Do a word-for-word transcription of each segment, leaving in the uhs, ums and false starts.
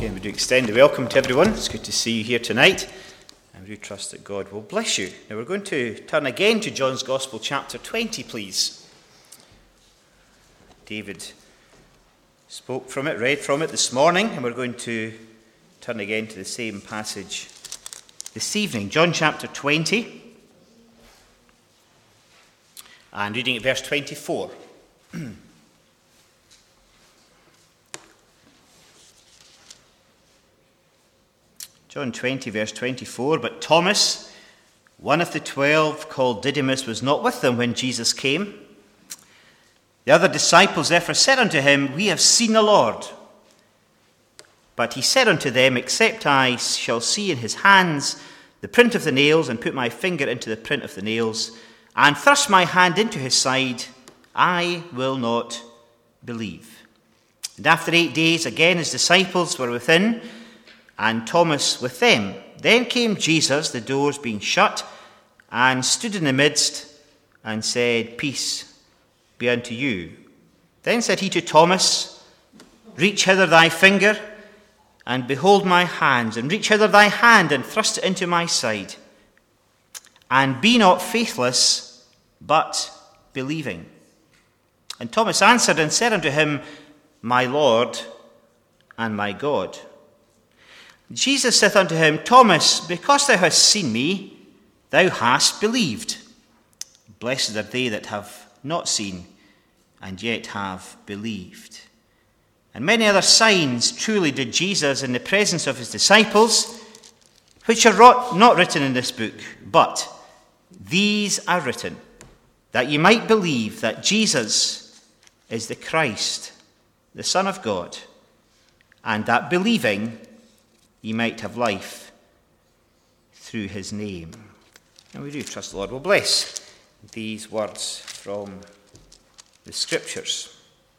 Again, we do extend a welcome to everyone. It's good to see you here tonight. And we do trust that God will bless you. Now we're going to turn again to John's Gospel, chapter twenty, please. David spoke from it, read from it this morning, and we're going to turn again to the same passage this evening. John chapter twenty, and reading at verse twenty-four. John twenty, verse twenty-four, but Thomas, one of the twelve, called Didymus, was not with them when Jesus came. The other disciples therefore said unto him, We have seen the Lord. But he said unto them, Except I shall see in his hands the print of the nails, and put my finger into the print of the nails, and thrust my hand into his side, I will not believe. And after eight days, again his disciples were within, and Thomas with them. Then came Jesus, the doors being shut, and stood in the midst, and said, Peace be unto you. Then said he to Thomas, Reach hither thy finger, and behold my hands, and reach hither thy hand, and thrust it into my side. And be not faithless, but believing. And Thomas answered and said unto him, My Lord and my God. Jesus saith unto him, Thomas, because thou hast seen me, thou hast believed. Blessed are they that have not seen, and yet have believed. And many other signs truly did Jesus in the presence of his disciples, which are not written in this book, but these are written, that ye might believe that Jesus is the Christ, the Son of God, and that believing ye might have life through his name. And we do trust the Lord will bless these words from the Scriptures.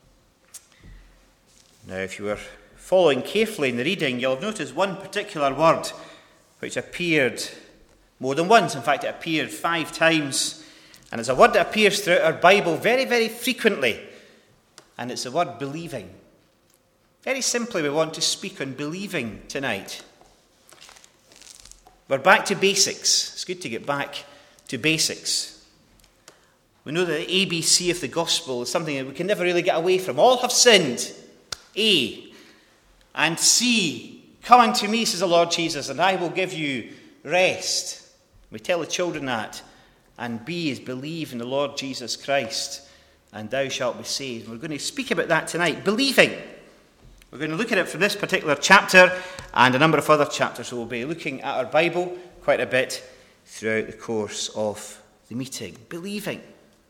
Now, if you were following carefully in the reading, you'll notice one particular word which appeared more than once. In fact, it appeared five times. And it's a word that appears throughout our Bible very, very frequently. And it's the word believing. Very simply, we want to speak on believing tonight. We're back to basics. It's good to get back to basics. We know that the A B C of the gospel is something that we can never really get away from. All have sinned. A. And C. Come unto me, says the Lord Jesus, and I will give you rest. We tell the children that. And B is believe in the Lord Jesus Christ, and thou shalt be saved. We're going to speak about that tonight. Believing. We're going to look at it from this particular chapter and a number of other chapters. So we'll be looking at our Bible quite a bit throughout the course of the meeting. Believing.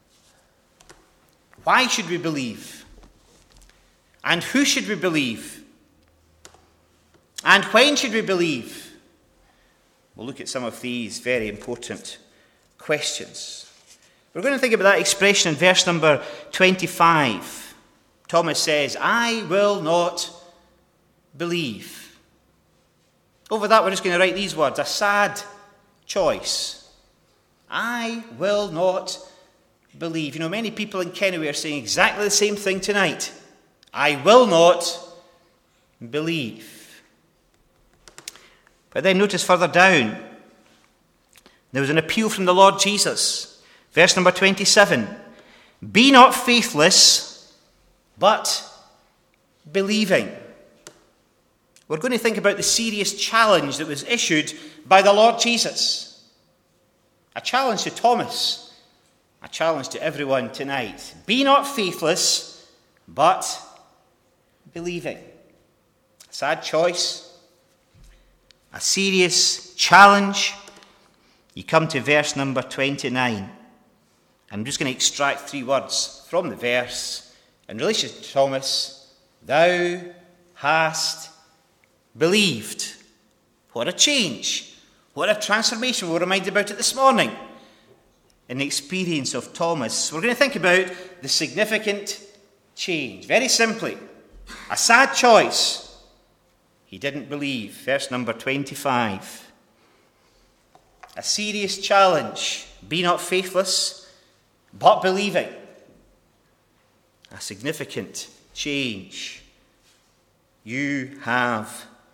Why should we believe? And who should we believe? And when should we believe? We'll look at some of these very important questions. We're going to think about that expression in verse number twenty-five. Thomas says, I will not believe. Over that, we're just going to write these words, a sad choice. I will not believe. You know, many people in Kennewy are saying exactly the same thing tonight. I will not believe. But then notice further down, there was an appeal from the Lord Jesus. Verse number twenty-seven. Be not faithless, but believing. We're going to think about the serious challenge that was issued by the Lord Jesus. A challenge to Thomas. A challenge to everyone tonight. Be not faithless, but believing. A sad choice. A serious challenge. You come to verse number twenty-nine. I'm just going to extract three words from the verse. In relation to Thomas, thou hast believed. What a change. What a transformation. We were reminded about it this morning. In the experience of Thomas, we're going to think about the significant change. Very simply, a sad choice. He didn't believe. Verse number twenty-five. A serious challenge. Be not faithless, but believing. A significant change. You have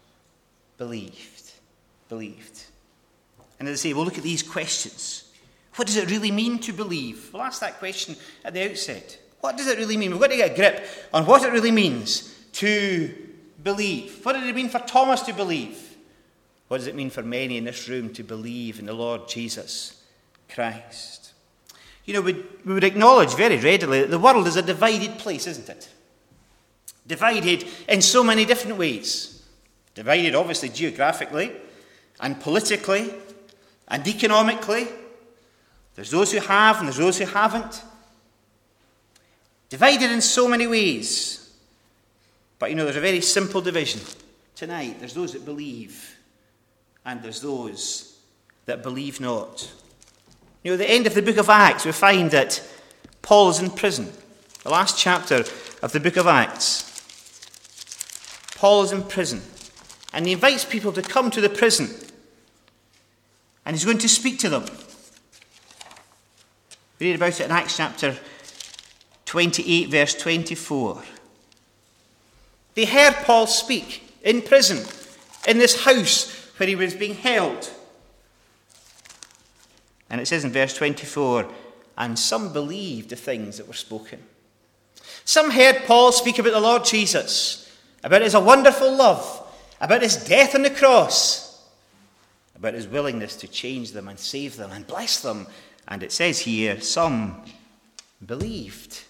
believed. Believed. And as I say, we'll look at these questions. What does it really mean to believe? We'll ask that question at the outset. What does it really mean? We've got to get a grip on what it really means to believe. What did it mean for Thomas to believe? What does it mean for many in this room to believe in the Lord Jesus Christ? You know, we, we would acknowledge very readily that the world is a divided place, isn't it? Divided in so many different ways. Divided, obviously, geographically and politically and economically. There's those who have and there's those who haven't. Divided in so many ways. But, you know, there's a very simple division. Tonight, there's those that believe and there's those that believe not. You know, at the end of the book of Acts, we find that Paul is in prison. The last chapter of the book of Acts. Paul is in prison. And he invites people to come to the prison. And he's going to speak to them. We read about it in Acts chapter twenty-eight, verse twenty-four. They heard Paul speak in prison, in this house where he was being held. And it says in verse twenty-four, and some believed the things that were spoken. Some heard Paul speak about the Lord Jesus, about his wonderful love, about his death on the cross, about his willingness to change them and save them and bless them. And it says here, some believed.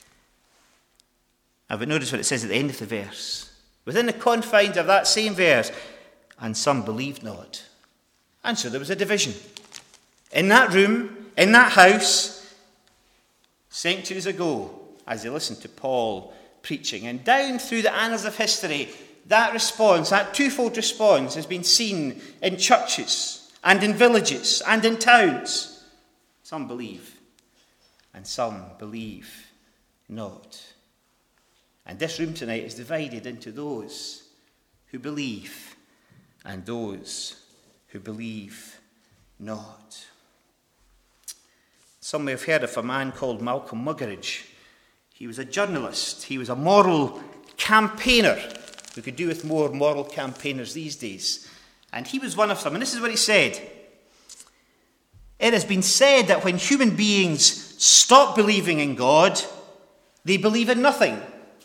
I would notice what it says at the end of the verse. Within the confines of that same verse, and some believed not. And so there was a division. In that room, in that house, centuries ago, as they listened to Paul preaching. And down through the annals of history, that response, that twofold response, has been seen in churches and in villages and in towns. Some believe, and some believe not. And this room tonight is divided into those who believe and those who believe not. Some may have heard of a man called Malcolm Muggeridge. He was a journalist. He was a moral campaigner. We could do with more moral campaigners these days. And he was one of them. And this is what he said. It has been said that when human beings stop believing in God, they believe in nothing.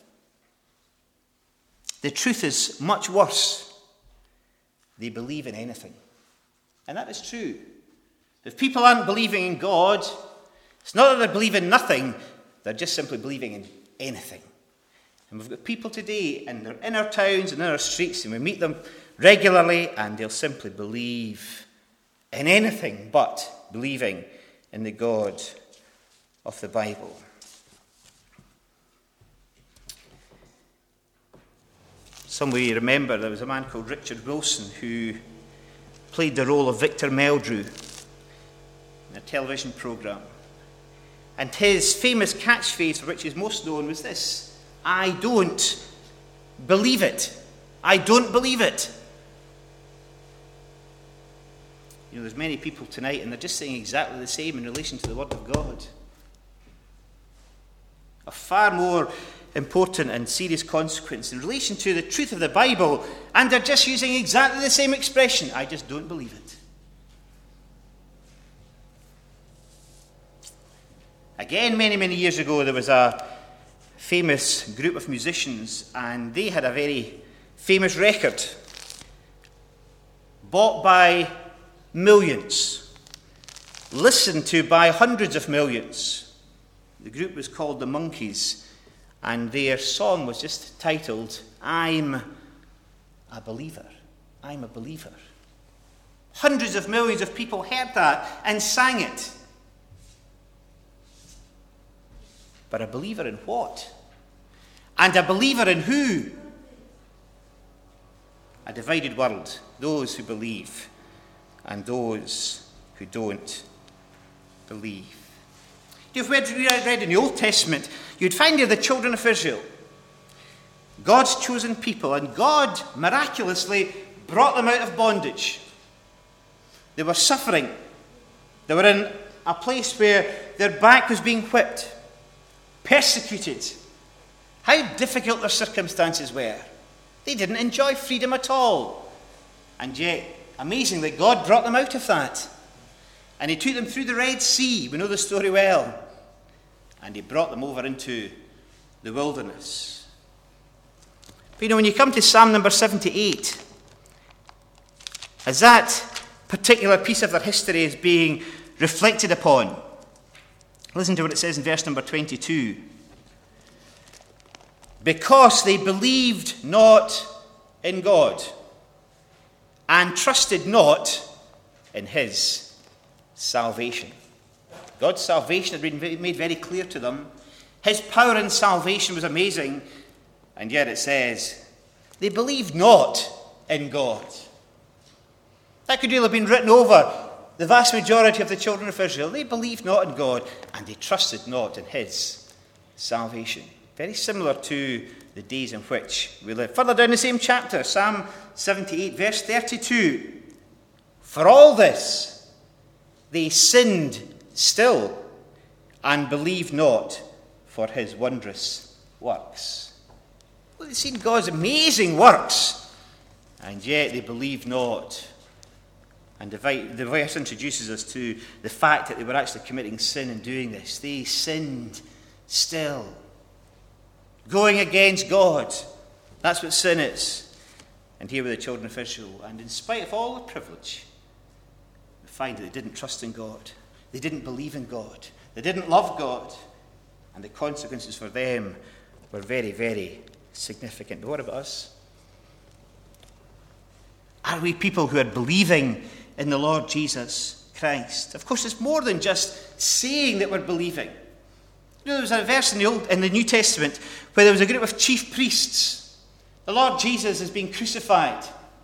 The truth is much worse. They believe in anything. And that is true. If people aren't believing in God, it's not that they believe in nothing, they're just simply believing in anything. And we've got people today in their inner towns and inner streets, and we meet them regularly, and they'll simply believe in anything but believing in the God of the Bible. Some of you remember there was a man called Richard Wilson who played the role of Victor Meldrew in a television programme. And his famous catchphrase, for which he's most known, was this: I don't believe it. I don't believe it. You know, there's many people tonight, and they're just saying exactly the same in relation to the Word of God. A far more important and serious consequence in relation to the truth of the Bible, and they're just using exactly the same expression. I just don't believe it. Again, many, many years ago, there was a famous group of musicians, and they had a very famous record bought by millions, listened to by hundreds of millions. The group was called the Monkees, and their song was just titled, I'm a Believer. I'm a Believer. Hundreds of millions of people heard that and sang it. But a believer in what? And a believer in who? A divided world. Those who believe and those who don't believe. If we had read in the Old Testament, you'd find there the children of Israel, God's chosen people, and God miraculously brought them out of bondage. They were suffering. They were in a place where their back was being whipped, persecuted. How difficult their circumstances were. They didn't enjoy freedom at all. And yet, amazingly, God brought them out of that. And he took them through the Red Sea. We know the story well. And he brought them over into the wilderness. But you know, when you come to Psalm number seventy-eight, as that particular piece of their history is being reflected upon, listen to what it says in verse number twenty-two. Because they believed not in God and trusted not in his salvation. God's salvation had been made very clear to them. His power in salvation was amazing. And yet it says, they believed not in God. That could really have been written over the vast majority of the children of Israel. They believed not in God, and they trusted not in his salvation. Very similar to the days in which we live. Further down the same chapter, Psalm seventy-eight, verse thirty-two. For all this, they sinned still, and believed not for his wondrous works. Well, they've seen God's amazing works, and yet they believed not. And the verse introduces us to the fact that they were actually committing sin in doing this. They sinned still, going against God. That's what sin is. And here were the children of Israel. And in spite of all the privilege, we find that they didn't trust in God. They didn't believe in God. They didn't love God. And the consequences for them were very, very significant. But what about us? Are we people who are believing in the Lord Jesus Christ? Of course, it's more than just saying that we're believing. You know, there was a verse in the Old, in the New Testament where there was a group of chief priests. The Lord Jesus is being crucified.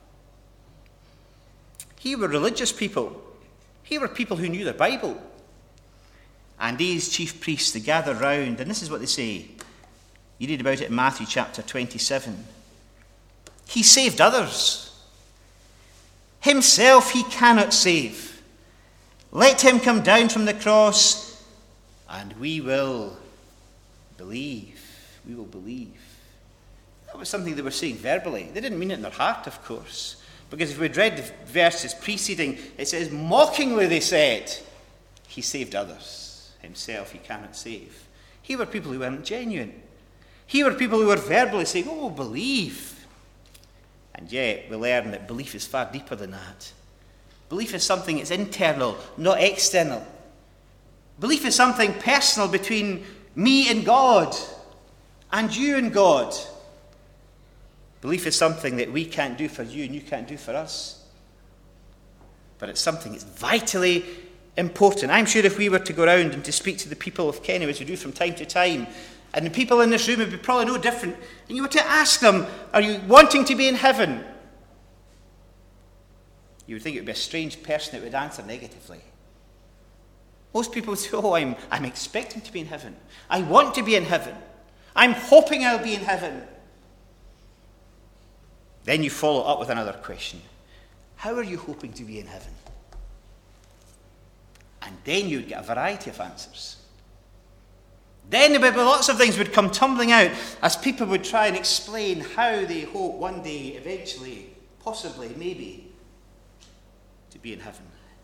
Here were religious people. Here were people who knew their Bible. And these chief priests, they gather round, and this is what they say. You read about it in Matthew chapter twenty-seven. He saved others. Himself he cannot save. Let him come down from the cross, and we will believe. We will believe. That was something they were saying verbally. They didn't mean it in their heart, of course. Because if we'd read the verses preceding, it says, mockingly they said, he saved others. Himself he cannot save. Here were people who weren't genuine. Here were people who were verbally saying, oh, believe. And yet we learn that belief is far deeper than that. Belief is something that's internal, not external. Belief is something personal between me and God, and you and God. Belief is something that we can't do for you and you can't do for us. But it's something that's vitally important. I'm sure if we were to go around and to speak to the people of Kenny, as we do from time to time, and the people in this room would be probably no different, and you were to ask them, are you wanting to be in heaven? You would think it would be a strange person that would answer negatively. Most people would say, oh, I'm, I'm expecting to be in heaven. I want to be in heaven. I'm hoping I'll be in heaven. Then you follow up with another question. How are you hoping to be in heaven? And then you would get a variety of answers. Then there would be lots of things would come tumbling out as people would try and explain how they hope one day, eventually, possibly, maybe, to be in heaven.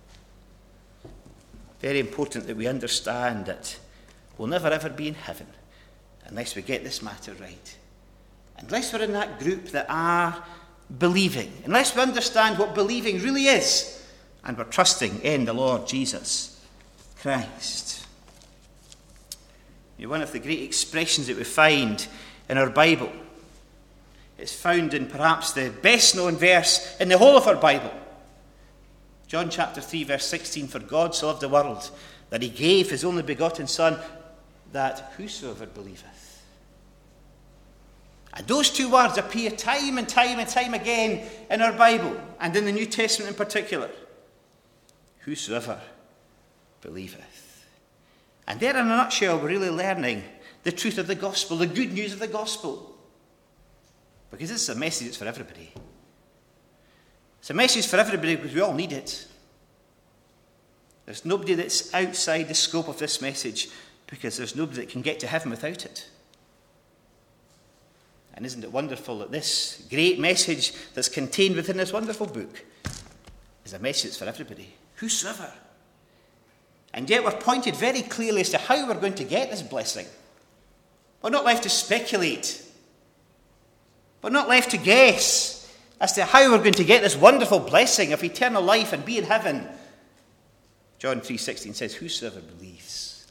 Very important that we understand that we'll never ever be in heaven unless we get this matter right. Unless we're in that group that are believing. Unless we understand what believing really is. And we're trusting in the Lord Jesus Christ. You know, one of the great expressions that we find in our Bible is found in perhaps the best known verse in the whole of our Bible. John chapter three, verse sixteen, for God so loved the world that he gave his only begotten Son, that whosoever believeth. And those two words appear time and time and time again in our Bible, and in the New Testament in particular. Whosoever believeth. And there in a nutshell, we're really learning the truth of the gospel, the good news of the gospel. Because this is a message that's for everybody. It's a message for everybody because we all need it. There's nobody that's outside the scope of this message because there's nobody that can get to heaven without it. And isn't it wonderful that this great message that's contained within this wonderful book is a message for everybody, whosoever. And yet we're pointed very clearly as to how we're going to get this blessing. We're not left to speculate. We're not left to guess as to how we're going to get this wonderful blessing of eternal life and be in heaven. John three sixteen says, whosoever believes.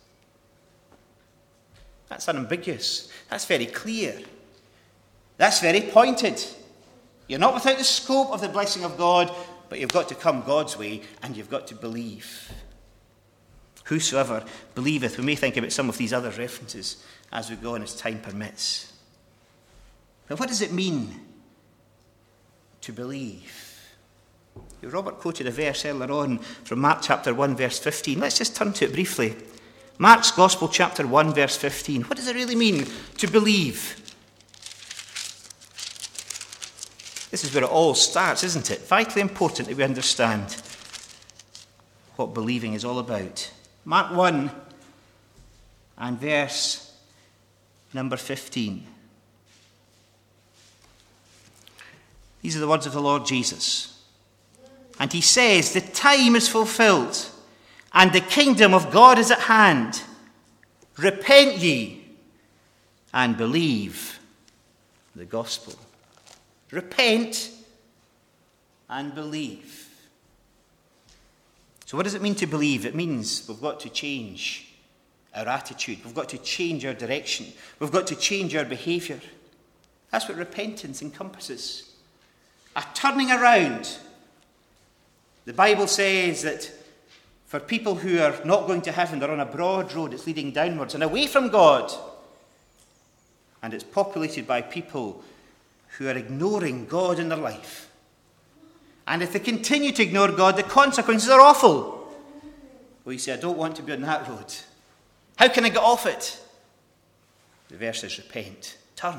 That's unambiguous. That's very clear. That's very pointed. You're not without the scope of the blessing of God, but you've got to come God's way and you've got to believe. Whosoever believeth. We may think about some of these other references as we go and as time permits. Now, what does it mean to believe? Robert quoted a verse earlier on from Mark chapter one, verse fifteen. Let's just turn to it briefly. Mark's Gospel, chapter one, verse fifteen. What does it really mean to believe? This is where it all starts, isn't it? Vitally important that we understand what believing is all about. Mark one and verse number fifteen. These are the words of the Lord Jesus. And he says, the time is fulfilled, and the kingdom of God is at hand. Repent ye, and believe the gospel. Repent, and believe. So what does it mean to believe? It means we've got to change our attitude. We've got to change our direction. We've got to change our behaviour. That's what repentance encompasses. A turning around. The Bible says that for people who are not going to heaven, they're on a broad road that's leading downwards and away from God. And it's populated by people who are ignoring God in their life. And if they continue to ignore God, the consequences are awful. Well, you say, I don't want to be on that road. How can I get off it? The verse says, repent, turn.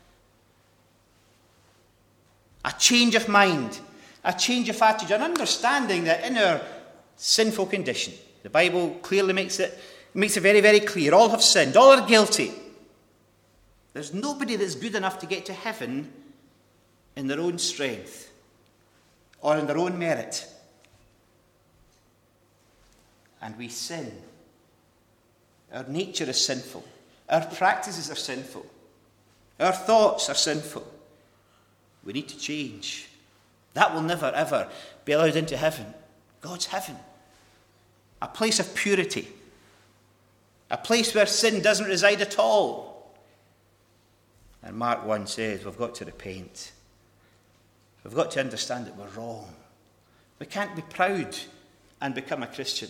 A change of mind, a change of attitude, an understanding that in our sinful condition, the Bible clearly makes it, makes it very, very clear. All have sinned, all are guilty. There's nobody that's good enough to get to heaven in their own strength or in their own merit. And we sin. Our nature is sinful. Our practices are sinful. Our thoughts are sinful. We need to change. That will never, ever be allowed into heaven. God's heaven. A place of purity. A place where sin doesn't reside at all. And Mark one says we've got to repent. We've got to understand that we're wrong. We can't be proud and become a Christian.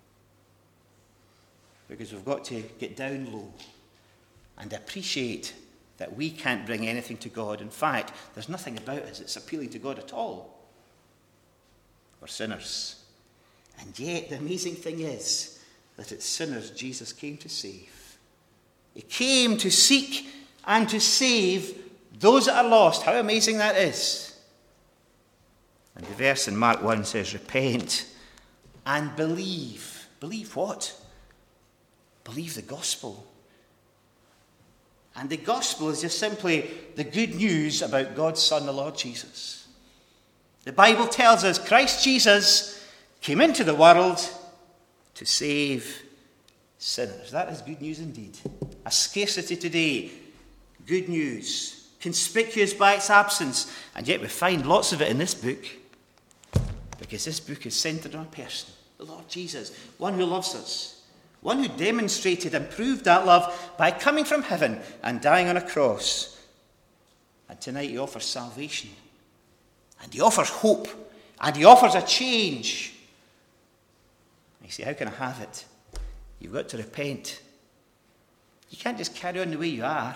Because we've got to get down low and appreciate that we can't bring anything to God. In fact, there's nothing about us that's appealing to God at all. We're sinners. And yet, the amazing thing is that it's sinners Jesus came to save. He came to seek and to save those that are lost. How amazing that is. And the verse in Mark one says, repent and believe. Believe what? Believe the gospel. And the gospel is just simply the good news about God's Son, the Lord Jesus. The Bible tells us Christ Jesus came into the world to save sinners. That is good news indeed. A scarcity today. Good news. Conspicuous by its absence. And yet we find lots of it in this book. Because this book is centered on a person. The Lord Jesus. One who loves us. One who demonstrated and proved that love by coming from heaven and dying on a cross. And tonight he offers salvation. And he offers hope. And he offers a change. And you say, how can I have it? You've got to repent. You can't just carry on the way you are.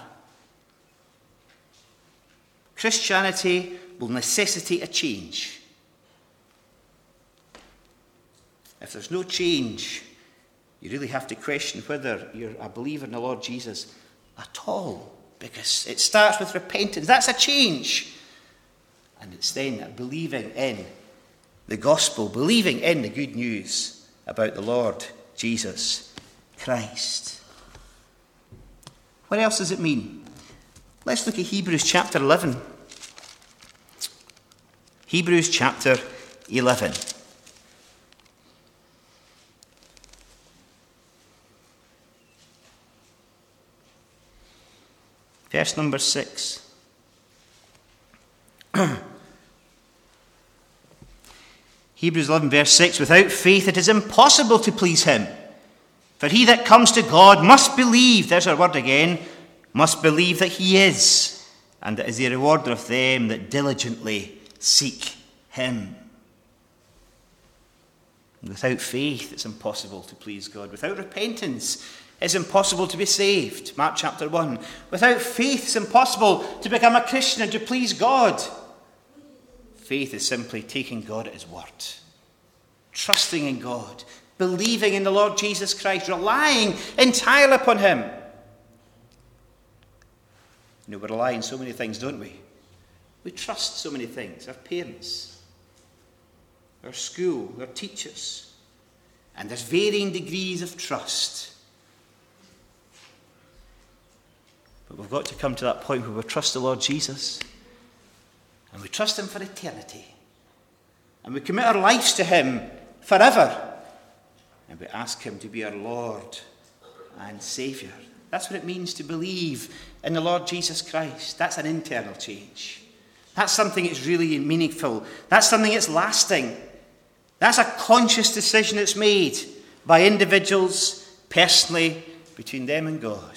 Christianity will necessitate a change. If there's no change, you really have to question whether you're a believer in the Lord Jesus at all. Because it starts with repentance. That's a change. And it's then believing in the gospel, believing in the good news about the Lord Jesus Christ. What else does it mean? Let's look at Hebrews chapter eleven. Hebrews chapter eleven. Verse number six. Hebrews eleven verse six, without faith it is impossible to please him. For he that comes to God must believe, there's our word again, must believe that he is, and that is the rewarder of them that diligently seek him. Without faith it's impossible to please God. Without repentance it's impossible to be saved. Mark chapter one. Without faith it's impossible to become a Christian and to please God. Faith is simply taking God at his word, trusting in God, believing in the Lord Jesus Christ, relying entirely upon him. You know, we rely on so many things, don't we? We trust so many things. Our parents, our school, our teachers. And there's varying degrees of trust. But we've got to come to that point where we trust the Lord Jesus. And we trust him for eternity. And we commit our lives to him forever. And we ask him to be our Lord and Saviour. That's what it means to believe in the Lord Jesus Christ. That's an internal change. That's something that's really meaningful. That's something that's lasting. That's a conscious decision that's made by individuals, personally, between them and God.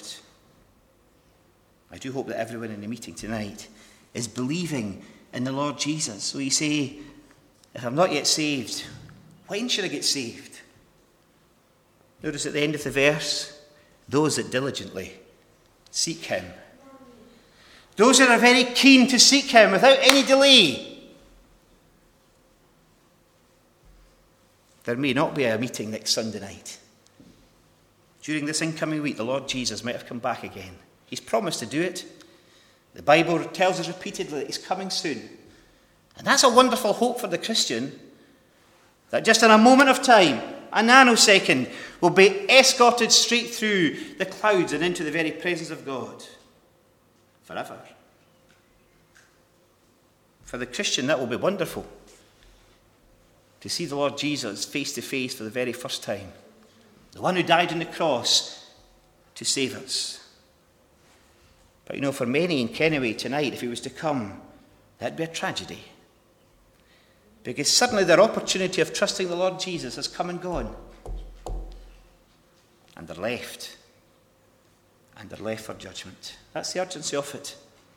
I do hope that everyone in the meeting tonight is believing in the Lord Jesus. So you say, if I'm not yet saved, when should I get saved? Notice at the end of the verse, those that diligently seek him. Those that are very keen to seek him without any delay. There may not be a meeting next Sunday night. During this incoming week, the Lord Jesus might have come back again. He's promised to do it. The Bible tells us repeatedly that he's coming soon. And that's a wonderful hope for the Christian, that just in a moment of time, a nanosecond, will be escorted straight through the clouds and into the very presence of God forever. For the Christian, that will be wonderful, to see the Lord Jesus face to face for the very first time, the one who died on the cross to save us. But you know, for many in Kenneway tonight, if he was to come, that'd be a tragedy. Because suddenly their opportunity of trusting the Lord Jesus has come and gone. And they're left. And they're left for judgment. That's the urgency of it.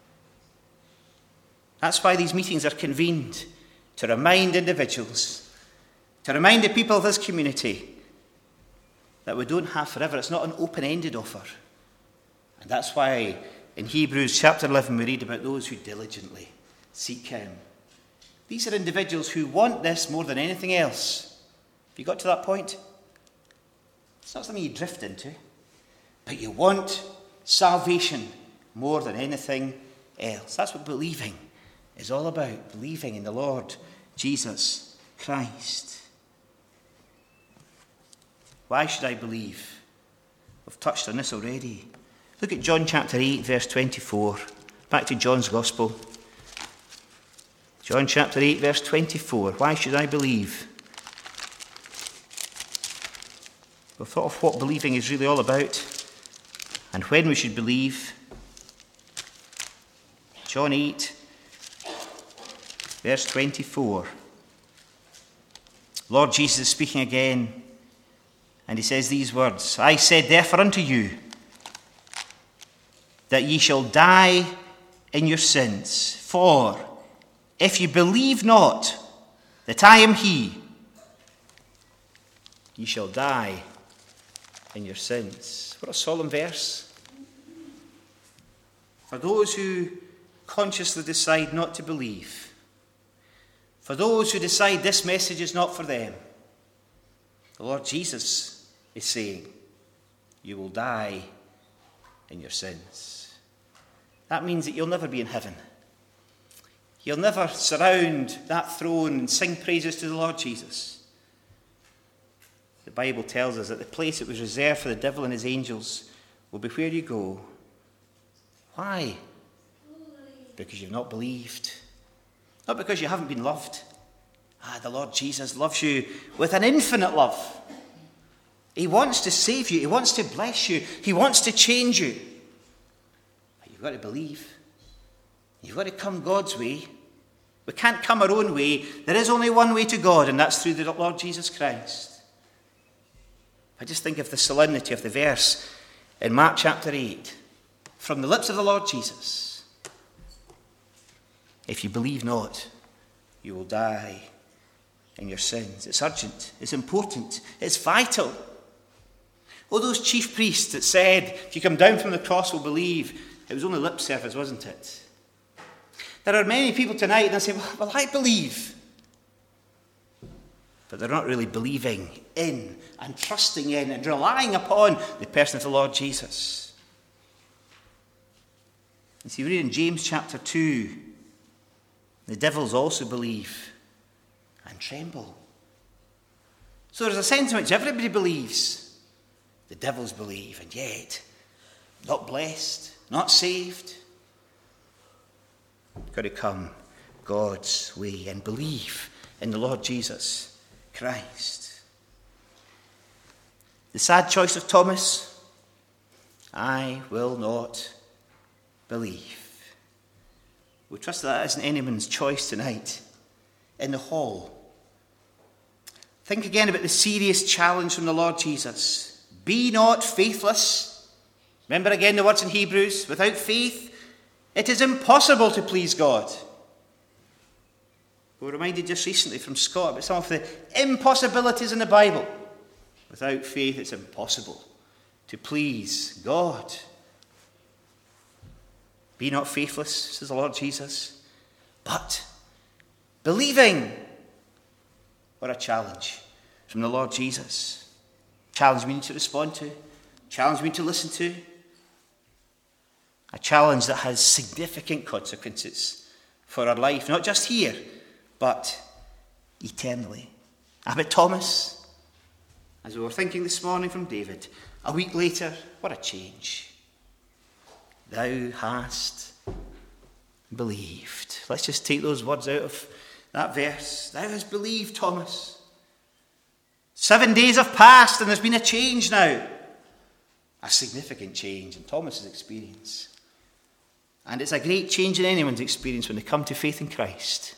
That's why these meetings are convened, to remind individuals, to remind the people of this community that we don't have forever. It's not an open-ended offer. And that's why in Hebrews chapter eleven we read about those who diligently seek him. These are individuals who want this more than anything else. Have you got to that point? It's not something you drift into, but you want salvation more than anything else. That's what believing is all about, believing in the Lord Jesus Christ. Why should I believe? We've touched on this already. Look at John chapter eight, verse twenty-four. Back to John's Gospel. John chapter eight, verse twenty-four. Why should I believe? We've thought of what believing is really all about and when we should believe. John eight, verse twenty-four. Lord Jesus is speaking again, and he says these words, I said therefore unto you, that ye shall die in your sins. For if you believe not that I am he, ye shall die in your sins. What a solemn verse. For those who consciously decide not to believe, for those who decide this message is not for them, the Lord Jesus is saying, you will die in your sins. That means that you'll never be in heaven. You'll never surround that throne and sing praises to the Lord Jesus. The Bible tells us that the place that was reserved for the devil and his angels will be where you go. Why? because you've not believed. Not because you haven't been loved. Ah, the Lord Jesus loves you with an infinite love. He wants to save you. He wants to bless you. He wants to change you. But you've got to believe. You've got to come God's way. We can't come our own way. There is only one way to God, and that's through the Lord Jesus Christ. I just think of the solemnity of the verse in Mark chapter eight. From the lips of the Lord Jesus. If you believe not, you will die in your sins. It's urgent. It's important. It's vital. Oh, those chief priests that said, if you come down from the cross, we'll believe. It was only lip service, wasn't it? There are many people tonight that say, well, well, I believe. But they're not really believing in and trusting in and relying upon the person of the Lord Jesus. You see, we read in James chapter two, the devils also believe and tremble. So there's a sense in which everybody believes. The devils believe, and yet not blessed, not saved. You've got to come God's way and believe in the Lord Jesus Christ. The sad choice of Thomas, I will not believe. We trust that isn't anyone's choice tonight in the hall. Think again about the serious challenge from the Lord Jesus. Be not faithless. Remember again the words in Hebrews. Without faith, it is impossible to please God. We were reminded just recently from Scott about some of the impossibilities in the Bible. Without faith, it's impossible to please God. Be not faithless, says the Lord Jesus, but believing. What a challenge from the Lord Jesus. Challenge we need to respond to. Challenge we need to listen to. A challenge that has significant consequences for our life, not just here, but eternally. About Thomas, as we were thinking this morning from David, a week later, what a change. Thou hast believed. Let's just take those words out of that verse. Thou hast believed, Thomas. Seven days have passed and there's been a change now. A significant change in Thomas's experience. And it's a great change in anyone's experience when they come to faith in Christ.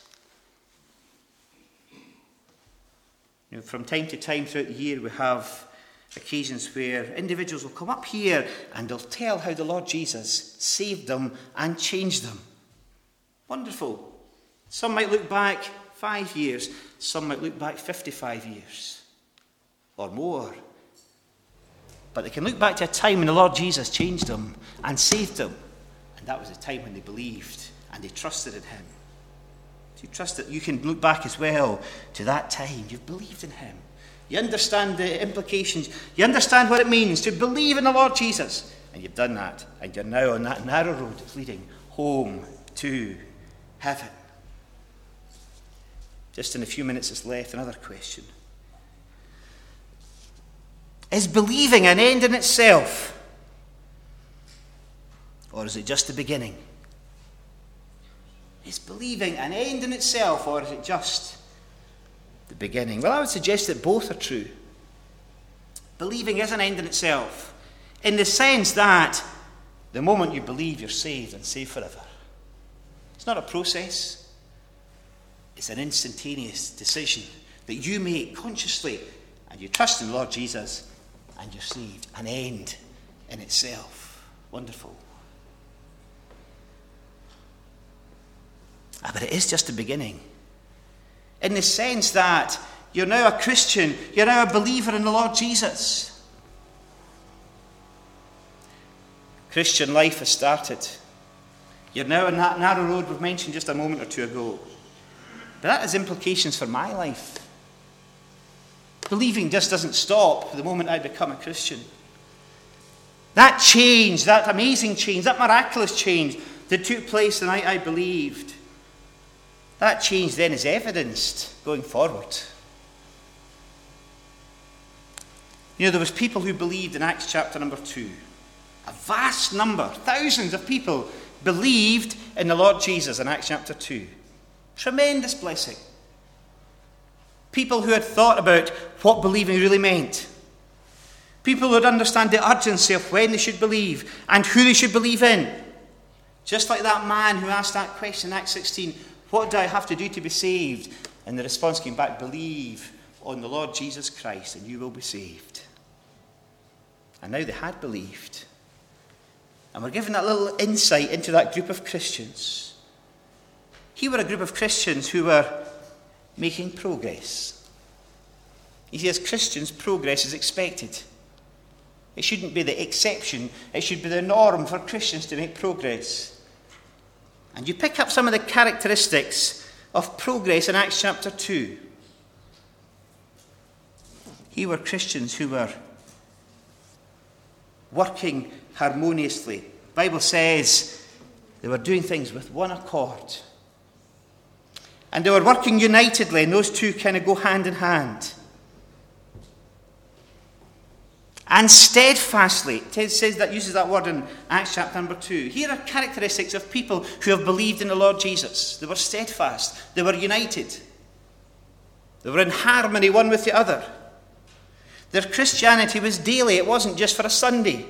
You know, from time to time throughout the year we have occasions where individuals will come up here and they'll tell how the Lord Jesus saved them and changed them. Wonderful. Some might look back five years. Some might look back fifty-five years. Or more. But they can look back to a time when the Lord Jesus changed them and saved them. And that was the time when they believed and they trusted in him. So you trust that you can look back as well to that time. You've believed in him. You understand the implications. You understand what it means to believe in the Lord Jesus. And you've done that. And you're now on that narrow road that's leading home to heaven. Just in a few minutes that's left, another question. Is believing an end in itself? Or is it just the beginning? Is believing an end in itself, or is it just the beginning? Well, I would suggest that both are true. Believing is an end in itself, in the sense that the moment you believe, you're saved and saved forever. It's not a process. It's an instantaneous decision that you make consciously, and you trust in the Lord Jesus, and you're saved. An end in itself. Wonderful. Ah, but it is just the beginning. In the sense that you're now a Christian, you're now a believer in the Lord Jesus. Christian life has started. You're now on that narrow road we've mentioned just a moment or two ago. But that has implications for my life. Believing just doesn't stop the moment I become a Christian. That change, that amazing change, that miraculous change that took place the night I believed, that change then is evidenced going forward. You know, there was people who believed in Acts chapter number two. A vast number, thousands of people believed in the Lord Jesus in Acts chapter two. Tremendous blessing. People who had thought about what believing really meant. People who would understand the urgency of when they should believe and who they should believe in. Just like that man who asked that question in Acts sixteen, what do I have to do to be saved? And the response came back, believe on the Lord Jesus Christ and you will be saved. And now they had believed. And we're given that little insight into that group of Christians. Here were a group of Christians who were making progress. You see, as Christians, progress is expected. It shouldn't be the exception. It should be the norm for Christians to make progress. And you pick up some of the characteristics of progress in Acts chapter two. Here were Christians who were working harmoniously. The Bible says they were doing things with one accord. And they were working unitedly, and those two kind of go hand in hand. And steadfastly, it says that, uses that word in Acts chapter number two. Here are characteristics of people who have believed in the Lord Jesus. They were steadfast. They were united. They were in harmony one with the other. Their Christianity was daily. It wasn't just for a Sunday.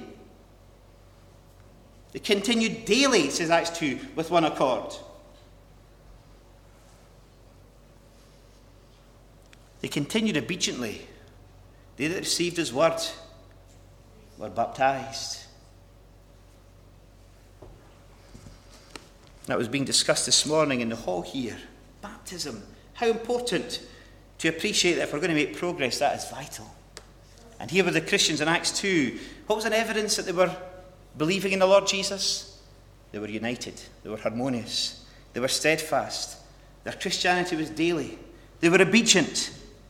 They continued daily, says Acts two, with one accord. They continued obediently. They that received his word were baptized. That was being discussed this morning in the hall here. Baptism. How important to appreciate that if we're going to make progress, that is vital. And here were the Christians in Acts two. What was an evidence that they were believing in the Lord Jesus? They were united. They were harmonious. They were steadfast. Their Christianity was daily. They were obedient.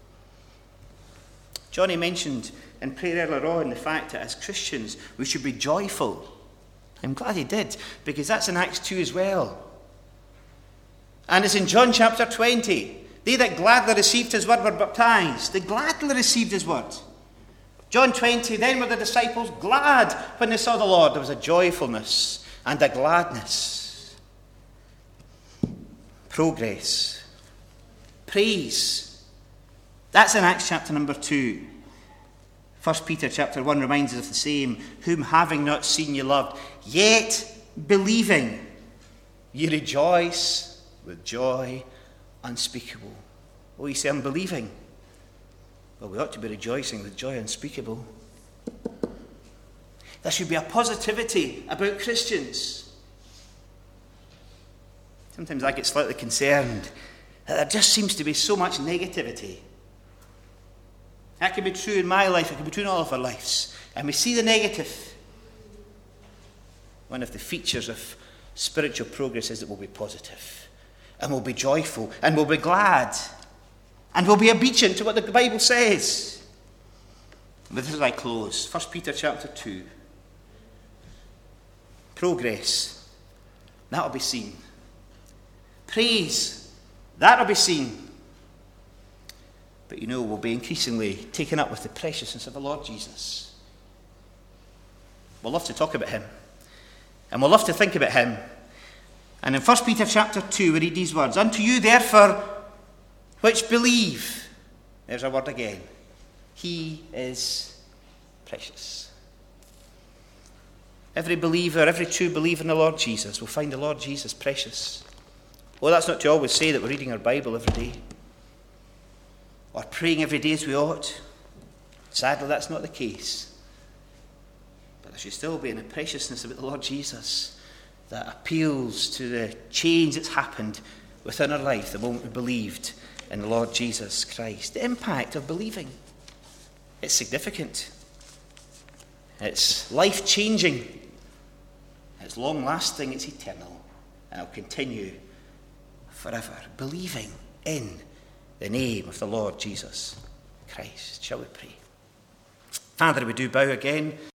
Johnny mentioned in prayer earlier on the fact that as Christians we should be joyful. I'm glad he did, because that's in Acts two as well. And it's in John chapter twenty. They that gladly received his word were baptized. They gladly received his word. John twenty, then were the disciples glad when they saw the Lord. There was a joyfulness and a gladness. Progress. Praise. That's in Acts chapter number two. First Peter chapter one reminds us of the same. Whom having not seen you loved, yet believing, you rejoice with joy unspeakable. Oh, you say, I'm believing. Well, we ought to be rejoicing with joy unspeakable. There should be a positivity about Christians. Sometimes I get slightly concerned that there just seems to be so much negativity. That can be true in my life, it can be true in all of our lives. And we see the negative. One of the features of spiritual progress is that we'll be positive, and we'll be joyful, and we'll be glad, and we'll be obedient to what the Bible says. But this is I close. First Peter chapter two. Progress. That'll be seen. Praise. That'll be seen. But you know, we'll be increasingly taken up with the preciousness of the Lord Jesus. We'll love to talk about him. And we'll love to think about him. And in First Peter chapter two, we read these words. Unto you, therefore, which believe. There's our word again. He is precious. Every believer, every true believer in the Lord Jesus will find the Lord Jesus precious. Well, that's not to always say that we're reading our Bible every day, or praying every day as we ought. Sadly, that's not the case. But there should still be a preciousness about the Lord Jesus that appeals to the change that's happened within our life the moment we believed in the Lord Jesus Christ. The impact of believing. It's significant. It's life-changing. It's long-lasting. It's eternal. And it'll continue forever. Believing in the name of the Lord Jesus Christ. Shall we pray? Father, we do bow again